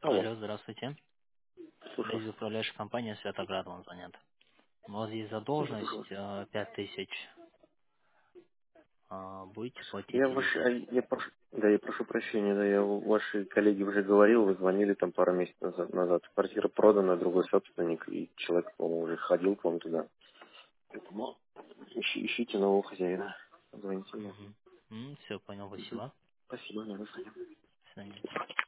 Алло, Алло, здравствуйте. слушаю. Здесь управляющая компания Светоград вам звонят. У вас есть Слушаю, слушаю. задолженность 5000. Будете платить Я или ваш, нет? я прошу прощения, да, я ваши коллеги уже говорил, вы звонили там пару месяцев назад. Квартира продана, другой собственник, и человек, по-моему, уже ходил к вам туда. Поэтому ищите нового хозяина. Звоните мне. Угу. Все, понял, спасибо. Спасибо, на свидания. До свидания.